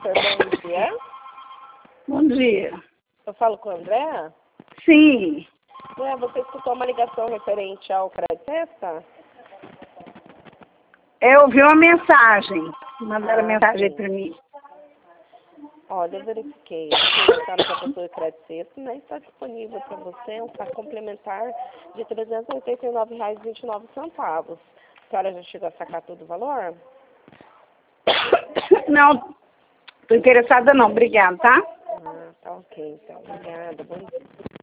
Cooper, bom dia. Bom dia. Eu falo com o André? Sim. André, você escutou uma ligação referente ao Crédito Sexta? Eu ouvi uma mensagem. Mandaram mensagem sim. para mim. Olha, eu verifiquei. A senhora já possui o Crédito Sexta, né? Está disponível para você um saque complementar de R$ 389,29. A senhora já chegou a sacar todo o valor? Não, estou interessada não. Obrigada, tá? Tá ok, então. Obrigada. Bom dia.